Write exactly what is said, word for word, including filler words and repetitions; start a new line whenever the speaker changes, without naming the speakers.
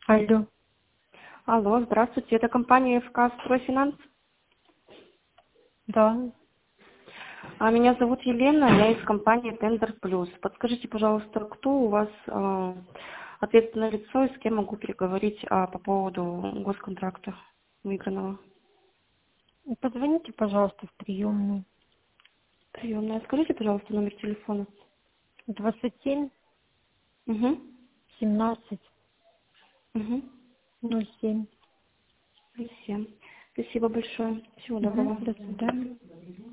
Алло.
Алло, здравствуйте. Это компания ФК «Стройфинанс».
Да.
А меня зовут Елена, я из компании Тендер Плюс. Подскажите, пожалуйста, кто у вас э, ответственное лицо и с кем могу переговорить а, по поводу госконтракта выигранного?
Позвоните, пожалуйста, в приемную.
Приемная. Скажите, пожалуйста, номер телефона.
двадцать семь
Угу.
семнадцать
Угу.
ноль семь.
Всем. Спасибо большое. Всего
Угу.
доброго.
До свидания.